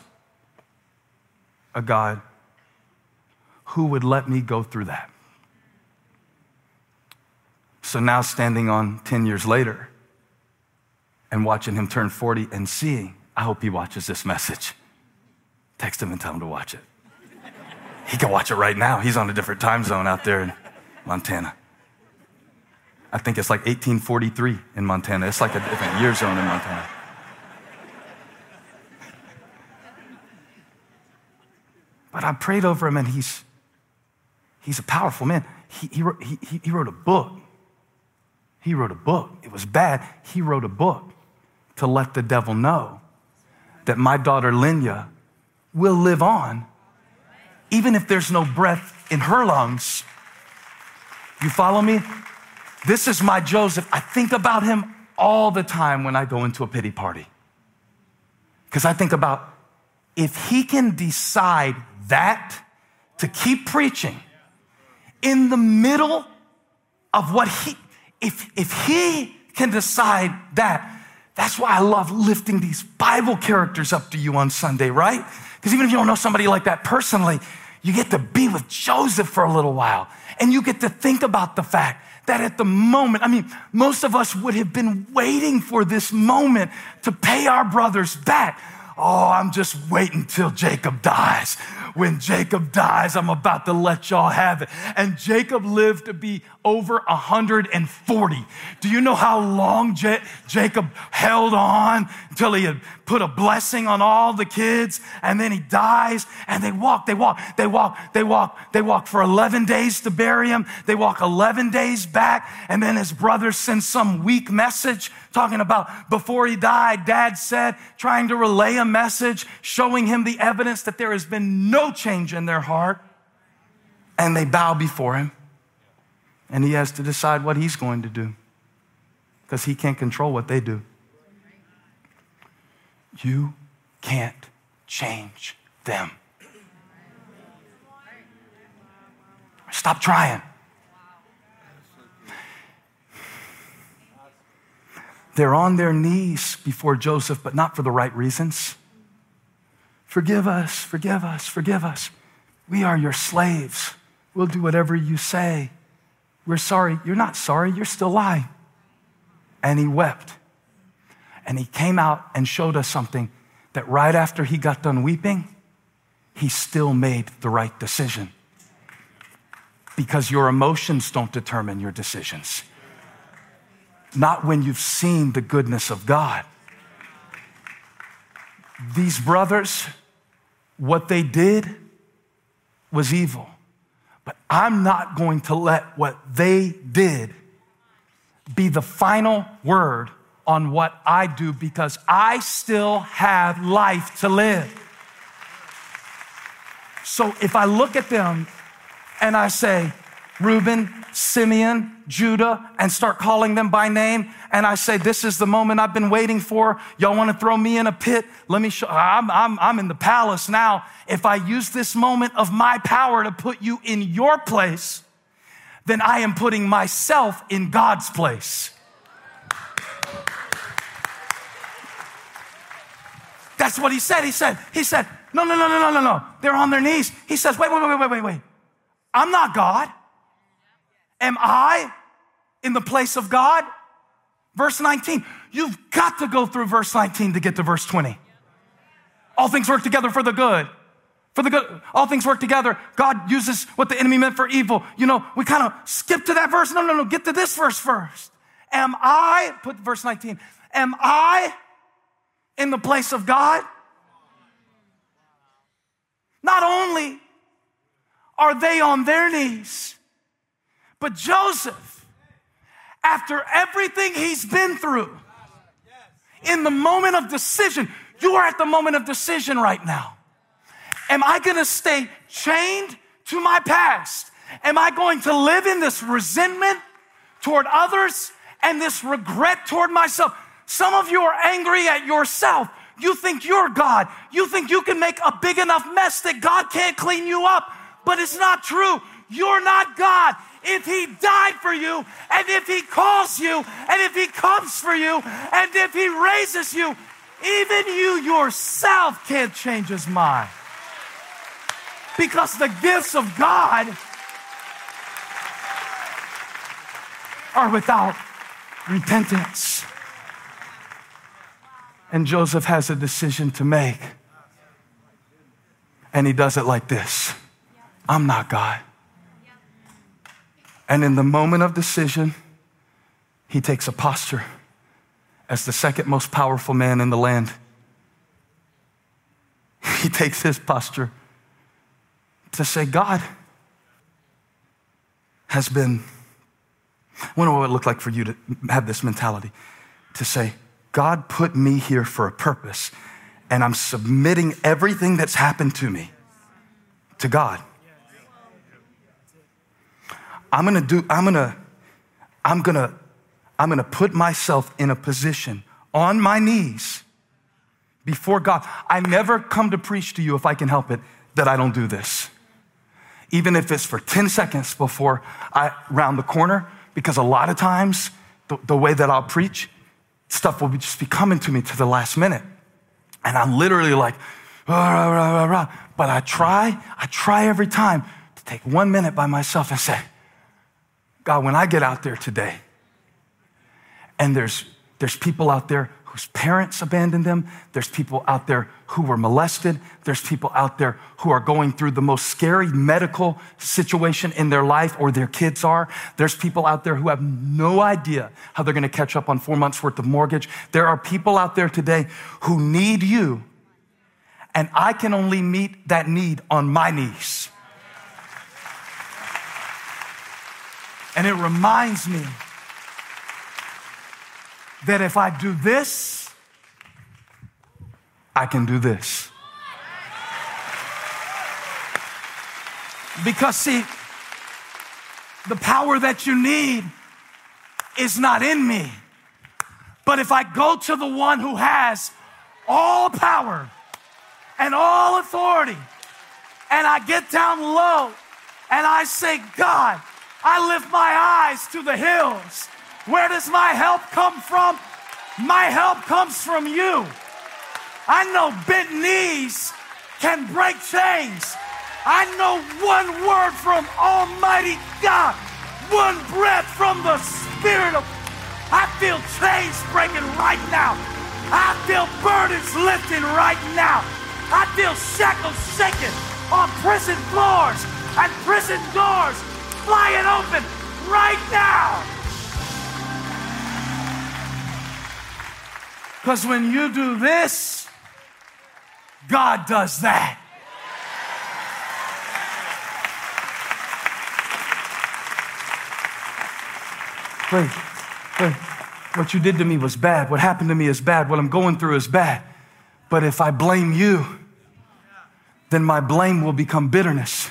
[SPEAKER 1] a God who would let me go through that? So now standing on ten years later and watching him turn forty and seeing, I hope he watches this message. Text him and tell him to watch it. He can watch it right now. He's on a different time zone out there in Montana. I think it's like eighteen forty-three in Montana. It's like a different year zone in Montana. But I prayed over him, and he's he's a powerful man. He, he, wrote, he, he wrote a book. He wrote a book. It was bad. He wrote a book to let the devil know that my daughter Linya will live on, even if there's no breath in her lungs. You follow me? This is my Joseph. I think about him all the time when I go into a pity party. Because I think about if he can decide that to keep preaching in the middle of what he, if, if he can decide that, that's why I love lifting these Bible characters up to you on Sunday, right? Because even if you don't know somebody like that personally, you get to be with Joseph for a little while. And you get to think about the fact that at the moment, I mean, most of us would have been waiting for this moment to pay our brothers back. Oh, I'm just waiting till Jacob dies. When Jacob dies, I'm about to let y'all have it. And Jacob lived to be over one hundred forty. Do you know how long J- Jacob held on until he had put a blessing on all the kids, and then he dies, and they walk, they walk, they walk, they walk, they walk for eleven days to bury him. They walk eleven days back, and then his brother sends some weak message talking about before he died, Dad said, trying to relay a message, showing him the evidence that there has been no change in their heart. And they bow before him, and he has to decide what he's going to do because he can't control what they do. You can't change them. Stop trying. They're on their knees before Joseph, but not for the right reasons. Forgive us, forgive us, forgive us. We are your slaves. We'll do whatever you say. We're sorry. You're not sorry. You're still lying. And he wept. And he came out and showed us something that right after he got done weeping, he still made the right decision. Because your emotions don't determine your decisions. Not when you've seen the goodness of God. These brothers, what they did was evil. But I'm not going to let what they did be the final word on what I do, because I still have life to live. So if I look at them and I say, Reuben, Simeon, Judah, and start calling them by name, and I say, this is the moment I've been waiting for. Y'all want to throw me in a pit? Let me show, I'm, I'm, I'm in the palace now. If I use this moment of my power to put you in your place, then I am putting myself in God's place. That's what he said. He said, he said, no, no, no, no, no, no, no. They're on their knees. He says, wait, wait, wait, wait, wait, wait. I'm not God. Am I in the place of God? Verse nineteen. You've got to go through verse nineteen to get to verse twenty. All things work together for the good. For the good, all things work together. God uses what the enemy meant for evil. You know, we kind of skip to that verse. No, no, no, get to this verse first. Am I, put verse nineteen, am I in the place of God? Not only are they on their knees, but Joseph, after everything he's been through, in the moment of decision, you are at the moment of decision right now. Am I going to stay chained to my past? Am I going to live in this resentment toward others and this regret toward myself? Some of you are angry at yourself. You think you're God. You think you can make a big enough mess that God can't clean you up. But it's not true. You're not God. If he died for you, and if he calls you, and if he comes for you, and if he raises you, even you yourself can't change his mind. Because the gifts of God are without repentance. And Joseph has a decision to make. And he does it like this. I'm not God. And in the moment of decision, he takes a posture as the second most powerful man in the land. He takes his posture to say, God has been, I wonder what it would look like for you to have this mentality, to say, God put me here for a purpose, and I'm submitting everything that's happened to me to God. I'm gonna do, I'm gonna, I'm gonna, I'm gonna put myself in a position on my knees before God. I never come to preach to you, if I can help it, that I don't do this. Even if it's for ten seconds before I round the corner, because a lot of times the, the way that I'll preach, stuff will be just be coming to me to the last minute. And I'm literally like, rah, rah, rah, rah, rah. But I try, I try every time to take one minute by myself and say, God, when I get out there today, and there's there's people out there who whose parents abandoned them. There's people out there who were molested. There's people out there who are going through the most scary medical situation in their life, or their kids are. There's people out there who have no idea how they're going to catch up on four months worth of mortgage. There are people out there today who need you, and I can only meet that need on my knees. And it reminds me that if I do this, I can do this. Because see, the power that you need is not in me. But if I go to the one who has all power and all authority, and I get down low and I say, God, I lift my eyes to the hills. Where does my help come from? My help comes from you. I know bent knees can break chains. I know one word from Almighty God, one breath from the Spirit of, I feel chains breaking right now. I feel burdens lifting right now. I feel shackles shaking on prison floors and prison doors flying open right now. Because when you do this, God does that. Wait, wait. What you did to me was bad. What happened to me is bad. What I'm going through is bad. But if I blame you, then my blame will become bitterness.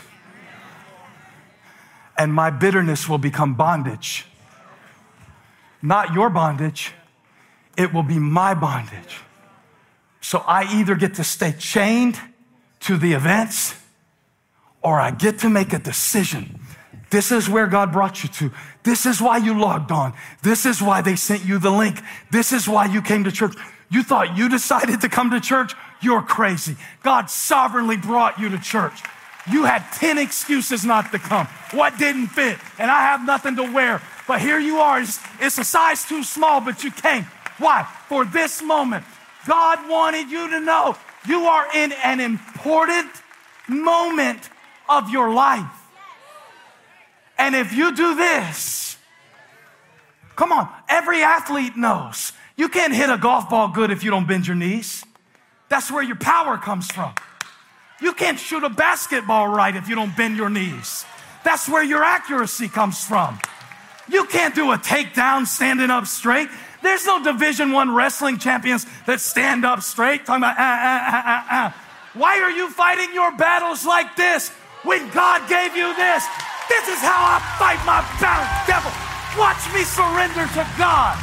[SPEAKER 1] And my bitterness will become bondage. Not your bondage. It will be my bondage. So I either get to stay chained to the events, or I get to make a decision. This is where God brought you to. This is why you logged on. This is why they sent you the link. This is why you came to church. You thought you decided to come to church? You're crazy. God sovereignly brought you to church. You had ten excuses not to come. What didn't fit? And I have nothing to wear. But here you are. It's, it's a size too small, but you came. Why? For this moment. God wanted you to know you are in an important moment of your life. And if you do this, come on, every athlete knows you can't hit a golf ball good if you don't bend your knees. That's where your power comes from. You can't shoot a basketball right if you don't bend your knees. That's where your accuracy comes from. You can't do a takedown standing up straight. There's no Division One wrestling champions that stand up straight, talking about, ah, ah, ah, ah, ah. Why are you fighting your battles like this when God gave you this? This is how I fight my battle, devil. Watch me surrender to God.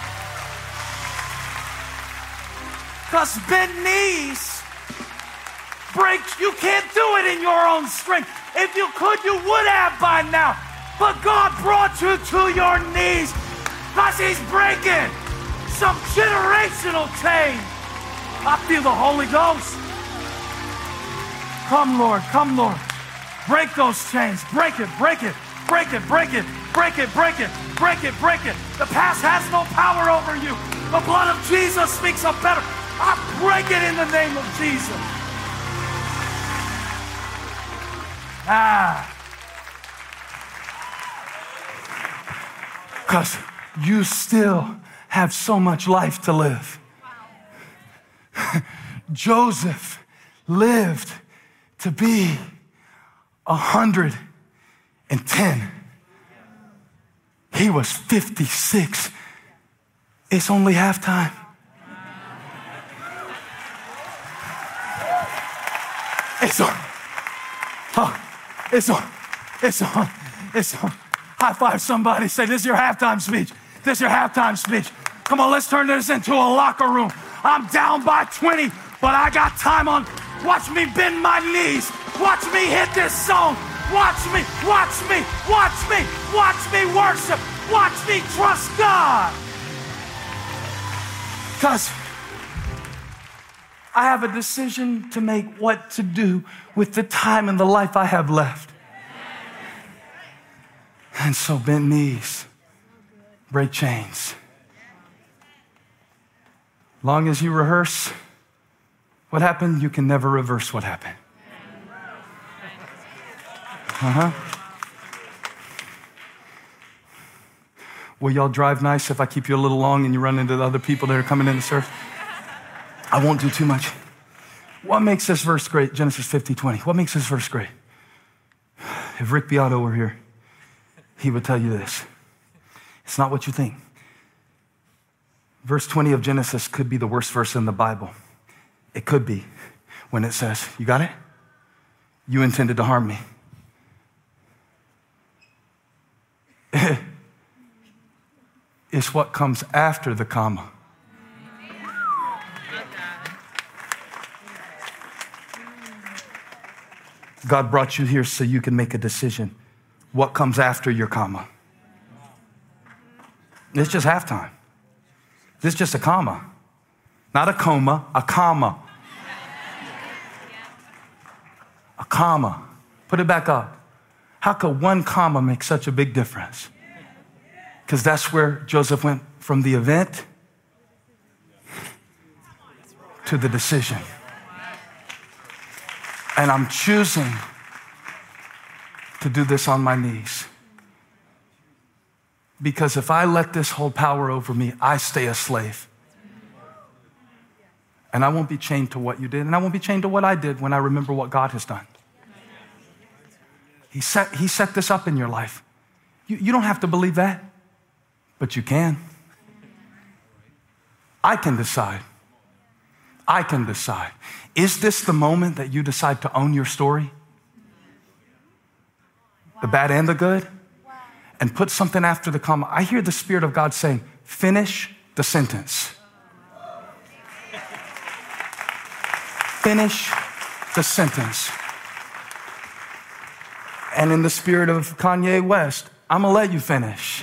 [SPEAKER 1] Because bent knees break. You can't do it in your own strength. If you could, you would have by now. But God brought you to your knees because he's breaking some generational chain. I feel the Holy Ghost. Come, Lord. Come, Lord. Break those chains. Break it, break it, break it, break it, break it, break it, break it, break it. The past has no power over you. The blood of Jesus speaks a better. I break it in the name of Jesus. Ah. Because you still have so much life to live. Joseph lived to be a hundred and ten. He was fifty-six. It's only halftime. It's on. Oh, it's on. It's on. It's on. High five somebody. Say, this is your halftime speech. This is your halftime speech. Come on, let's turn this into a locker room. I'm down by twenty, but I got time on. Watch me bend my knees. Watch me hit this song. Watch me, watch me, watch me, watch me worship. Watch me trust God. Because I have a decision to make what to do with the time and the life I have left. And so bend knees, break chains. Long as you rehearse what happened, you can never reverse what happened. Uh-huh. Will y'all drive nice if I keep you a little long and you run into the other people that are coming in to serve? I won't do too much. What makes this verse great? Genesis fifty twenty. What makes this verse great? If Rick Beato were here, he would tell you this. It's not what you think. Verse twenty of Genesis could be the worst verse in the Bible. It could be when it says, you got it? You intended to harm me. It's what comes after the comma. God brought you here so you can make a decision. What comes after your comma? It's just halftime. This is just a comma. Not a coma, a comma. A comma. Put it back up. How could one comma make such a big difference? Because that's where Joseph went from the event to the decision. And I'm choosing to do this on my knees. Because if I let this hold power over me, I stay a slave. And I won't be chained to what you did, and I won't be chained to what I did when I remember what God has done. He set, he set this up in your life. You, you don't have to believe that, but you can. I can decide. I can decide. Is this the moment that you decide to own your story? The bad and the good? And put something after the comma. I hear the Spirit of God saying, finish the sentence. Finish the sentence. And in the spirit of Kanye West, I'm gonna let you finish.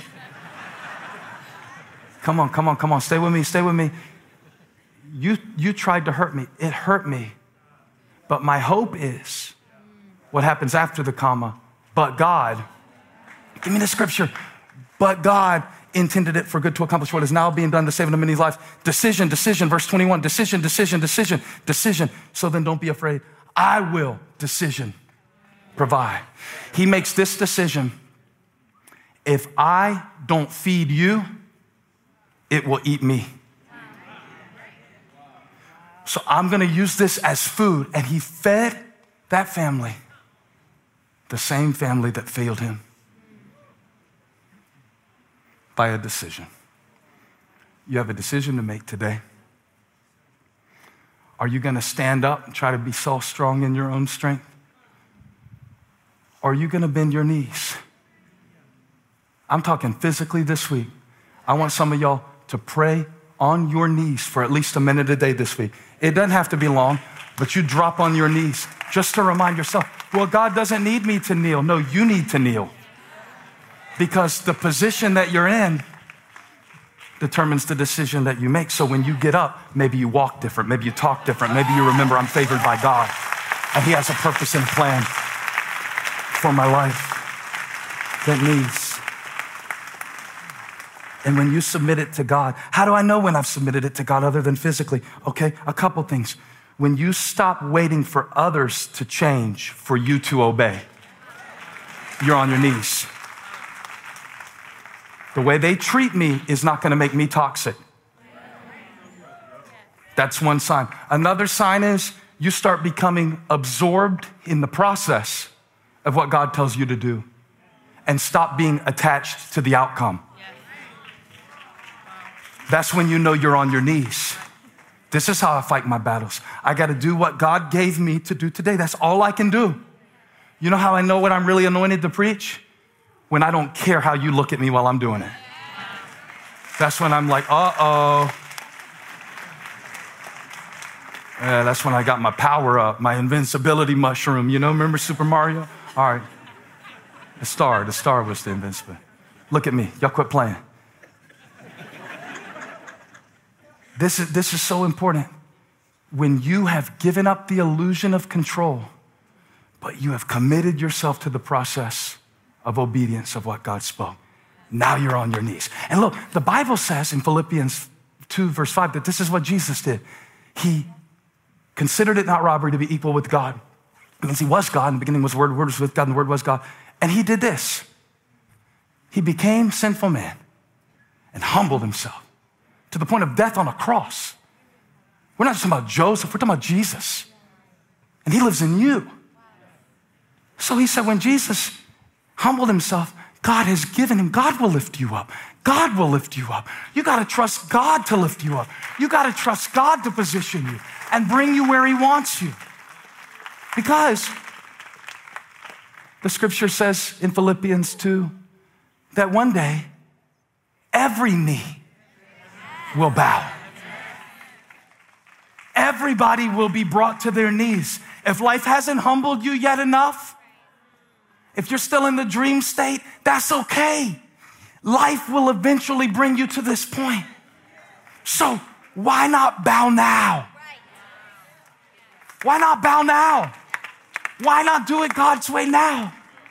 [SPEAKER 1] Come on, come on, come on, stay with me, stay with me. You, you tried to hurt me, it hurt me. But my hope is what happens after the comma, but God, give me the scripture, but God intended it for good to accomplish what is now being done to save many's life. Decision, decision, verse twenty-one, decision, decision, decision, decision. So then don't be afraid. I will, decision, provide. He makes this decision. If I don't feed you, it will eat me. So I'm gonna use this as food. And he fed that family, the same family that failed him, by a decision. You have a decision to make today. Are you gonna stand up and try to be so strong in your own strength? Or are you gonna bend your knees? I'm talking physically this week. I want some of y'all to pray on your knees for at least a minute a day this week. It doesn't have to be long, but you drop on your knees just to remind yourself, well, God doesn't need me to kneel. No, you need to kneel. Because the position that you're in determines the decision that you make. So when you get up, maybe you walk different, maybe you talk different, maybe you remember I'm favored by God and he has a purpose and plan for my life that needs. And when you submit it to God, how do I know when I've submitted it to God other than physically? Okay, a couple things. When you stop waiting for others to change for you to obey, you're on your knees. The way they treat me is not gonna make me toxic. That's one sign. Another sign is you start becoming absorbed in the process of what God tells you to do and stop being attached to the outcome. That's when you know you're on your knees. This is how I fight my battles. I got to do what God gave me to do today. That's all I can do. You know how I know when I'm really anointed to preach? When I don't care how you look at me while I'm doing it. That's when I'm like, uh-oh. Yeah, that's when I got my power up, my invincibility mushroom. You know, remember Super Mario? All right. The star, the star was the invincible. Look at me. Y'all quit playing. This is, this is so important. When you have given up the illusion of control, but you have committed yourself to the process of obedience of what God spoke, now you're on your knees. And look, the Bible says in Philippians two, verse five, that this is what Jesus did. He considered it not robbery to be equal with God. It means he was God. In the beginning was the Word, the Word was with God, and the Word was God. And he did this. He became sinful man and humbled himself to the point of death on a cross. We're not just talking about Joseph, we're talking about Jesus. And he lives in you. So he said when Jesus humbled himself, God has given him, God will lift you up. God will lift you up. You got to trust God to lift you up. You got to trust God to position you and bring you where he wants you. Because the scripture says in Philippians two that one day every knee will bow. Everybody will be brought to their knees. If life hasn't humbled you yet enough, if you're still in the dream state, that's okay. Life will eventually bring you to this point. So why not bow now? Why not bow now? Why not do it God's way now?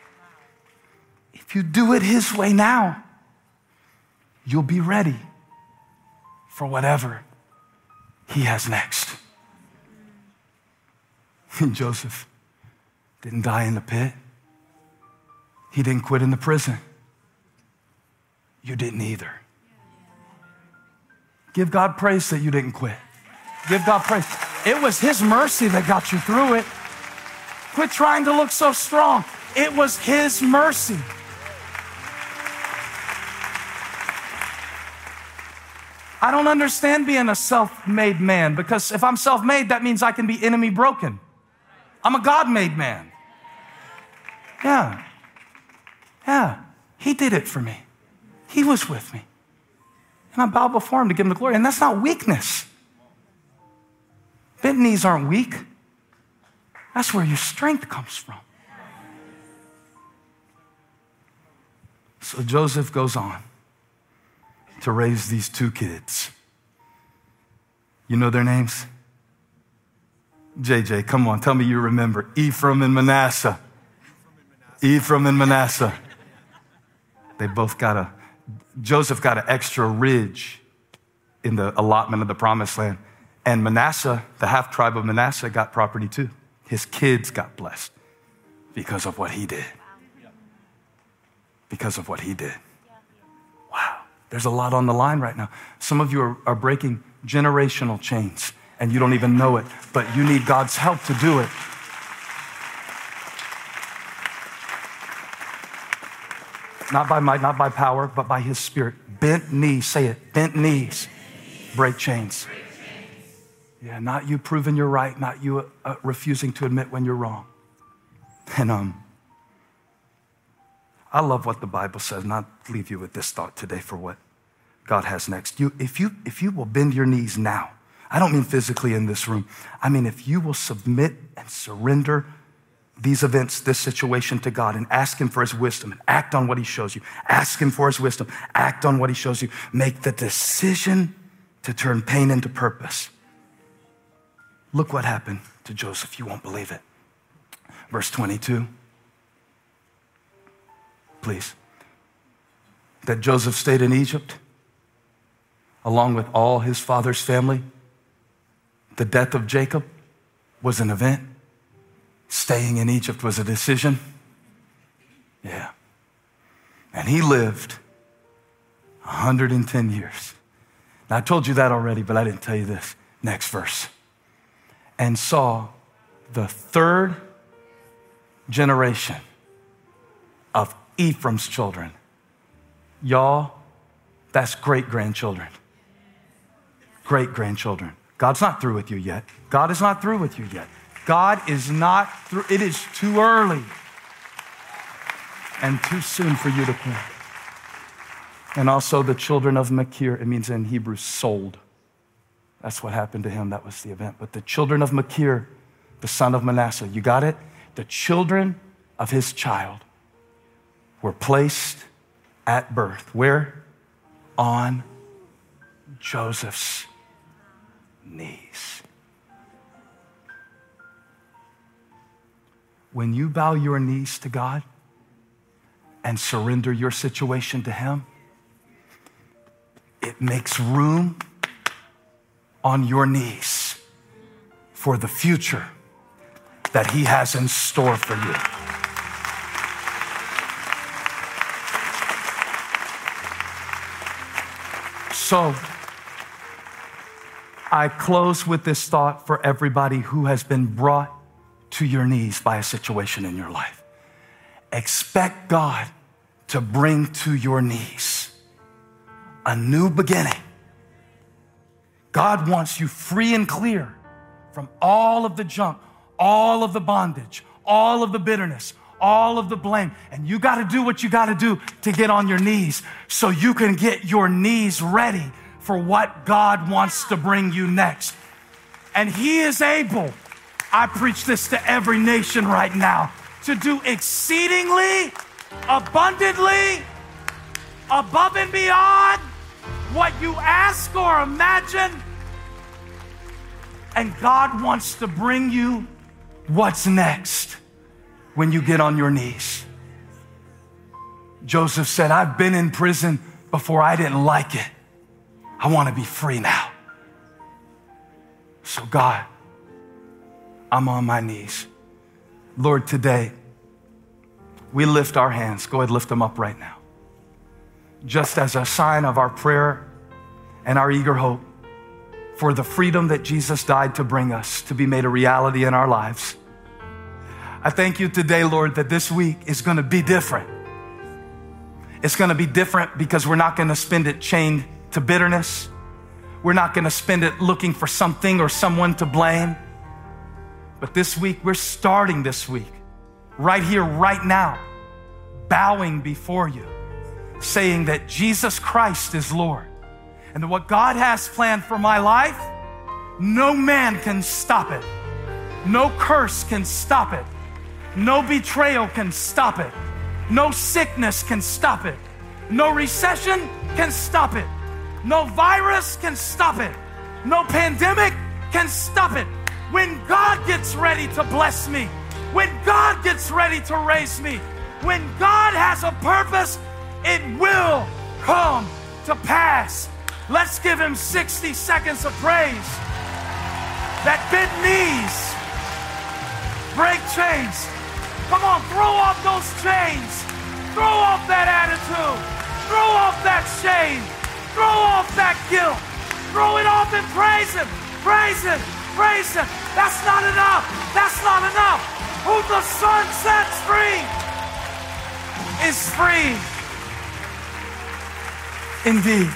[SPEAKER 1] If you do it his way now, you'll be ready for whatever he has next. And Joseph didn't die in the pit. He didn't quit in the prison. You didn't either. Give God praise that you didn't quit. Give God praise. It was his mercy that got you through it. Quit trying to look so strong. It was his mercy. I don't understand being a self-made man, because if I'm self-made, that means I can be enemy broken. I'm a God-made man. Yeah. Yeah. He did it for me. He was with me. And I bow before him to give him the glory. And that's not weakness. Bent knees aren't weak. That's where your strength comes from. So Joseph goes on to raise these two kids. You know their names? J J, come on, tell me you remember. Ephraim and Manasseh. Ephraim and Manasseh. They both got a, Joseph got an extra ridge in the allotment of the promised land. And Manasseh, the half tribe of Manasseh, got property too. His kids got blessed because of what he did. Because of what he did. Wow. There's a lot on the line right now. Some of you are, are breaking generational chains and you don't even know it, but you need God's help to do it. Not by might, not by power, but by his spirit. Bent knees, say it, bent knees, break chains. Yeah, not you proving you're right, not you uh, refusing to admit when you're wrong. And um, I love what the Bible says, and I'll leave you with this thought today for what God has next. You, if you, if you will bend your knees now, I don't mean physically in this room. I mean, if you will submit and surrender these events, this situation to God and ask him for his wisdom and act on what he shows you. Ask him for his wisdom, act on what he shows you. Make the decision to turn pain into purpose. Look what happened to Joseph. You won't believe it. Verse twenty-two. Please. That Joseph stayed in Egypt along with all his father's family. The death of Jacob was an event. Staying in Egypt was a decision. Yeah. And he lived one hundred ten years. Now, I told you that already, but I didn't tell you this. Next verse. And saw the third generation of Ephraim's children. Y'all, that's great-grandchildren. Great-grandchildren. God's not through with you yet. God is not through with you yet. God is not through. It is too early and too soon for you to quit. And also the children of Machir, it means in Hebrew, sold. That's what happened to him. That was the event. But the children of Machir, the son of Manasseh, you got it? The children of his child were placed at birth. Where? On Joseph's knees. When you bow your knees to God and surrender your situation to him, it makes room on your knees for the future that he has in store for you. So, I close with this thought for everybody who has been brought to your knees by a situation in your life. Expect God to bring to your knees a new beginning. God wants you free and clear from all of the junk, all of the bondage, all of the bitterness, all of the blame. And you got to do what you got to do to get on your knees so you can get your knees ready for what God wants to bring you next. And he is able, I preach this to every nation right now, to do exceedingly, abundantly, above and beyond what you ask or imagine. And God wants to bring you what's next when you get on your knees. Joseph said, I've been in prison before, I didn't like it. I want to be free now. So God, I'm on my knees. Lord, today, we lift our hands. Go ahead, lift them up right now. Just as a sign of our prayer and our eager hope for the freedom that Jesus died to bring us to be made a reality in our lives. I thank you today, Lord, that this week is going to be different. It's going to be different because we're not going to spend it chained to bitterness. We're not going to spend it looking for something or someone to blame. But this week, we're starting this week, right here, right now, bowing before you, saying that Jesus Christ is Lord, and that what God has planned for my life, no man can stop it. No curse can stop it. No betrayal can stop it. No sickness can stop it. No recession can stop it. No virus can stop it. No pandemic can stop it. When God gets ready to bless me, when God gets ready to raise me, when God has a purpose, it will come to pass. Let's give him sixty seconds of praise. That bent knees break chains. Come on, throw off those chains. Throw off that attitude. Throw off that shame. Throw off that guilt. Throw it off and praise him. Praise him. Praise him. That's not enough. That's not enough. Who the Son sets free is free indeed.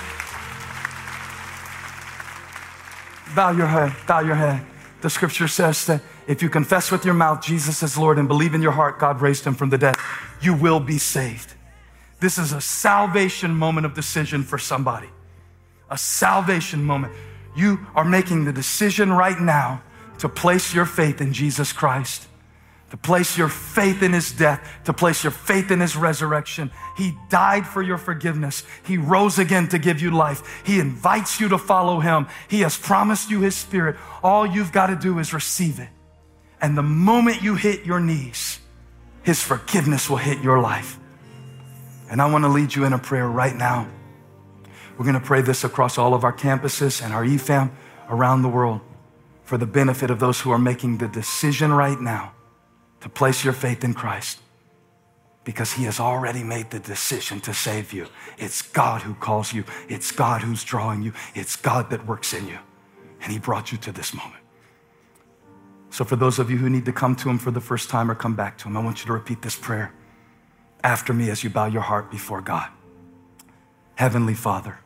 [SPEAKER 1] Bow your head. Bow your head. The scripture says that if you confess with your mouth Jesus is Lord and believe in your heart God raised him from the dead, you will be saved. This is a salvation moment of decision for somebody. A salvation moment. You are making the decision right now to place your faith in Jesus Christ, to place your faith in his death, to place your faith in his resurrection. He died for your forgiveness. He rose again to give you life. He invites you to follow him. He has promised you his Spirit. All you've got to do is receive it. And the moment you hit your knees, his forgiveness will hit your life. And I want to lead you in a prayer right now. We're going to pray this across all of our campuses and our E FAM around the world for the benefit of those who are making the decision right now to place your faith in Christ, because he has already made the decision to save you. It's God who calls you. It's God who's drawing you. It's God that works in you. And he brought you to this moment. So for those of you who need to come to him for the first time or come back to him, I want you to repeat this prayer after me as you bow your heart before God. Heavenly Father,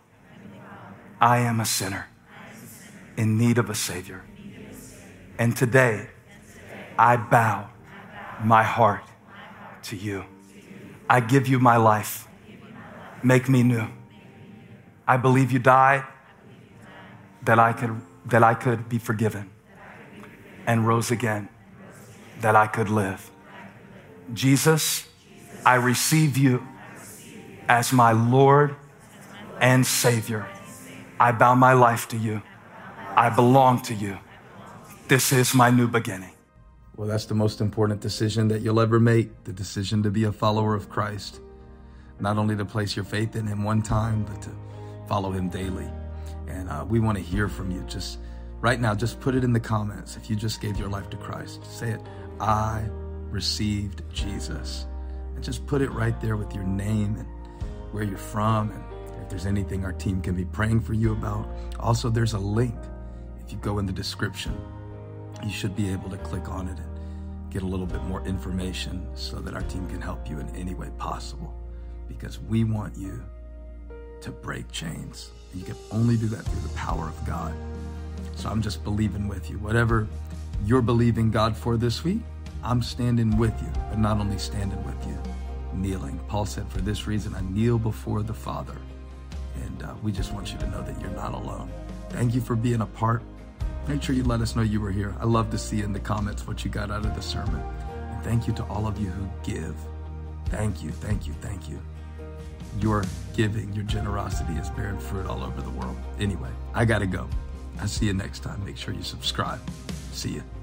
[SPEAKER 1] I am a sinner in need of a Savior. And today, I bow my heart to you. I give you my life. Make me new. I believe you died that I could, that I could be forgiven, and rose again that I could live. Jesus, I receive you as my Lord and Savior. I bow my life to you. I belong to you. This is my new beginning. Well, that's the most important decision that you'll ever make, the decision to be a follower of Christ. Not only to place your faith in him one time, but to follow him daily.
[SPEAKER 2] And uh, we want to hear from you. Just right now, just put it in the comments. If you just gave your life to Christ, say it. I received Jesus. And just put it right there with your name and where you're from. And if there's anything our team can be praying for you about. Also, there's a link. If you go in the description, you should be able to click on it and get a little bit more information so that our team can help you in any way possible, because we want you to break chains. And you can only do that through the power of God. So I'm just believing with you. Whatever you're believing God for this week, I'm standing with you, but not only standing with you, kneeling. Paul said, for this reason, I kneel before the Father. And uh, we just want you to know that you're not alone. Thank you for being a part. Make sure you let us know you were here. I love to see in the comments what you got out of the sermon. And thank you to all of you who give. Thank you, thank you, thank you. Your giving, your generosity is bearing fruit all over the world. Anyway, I gotta go. I'll see you next time. Make sure you subscribe. See you.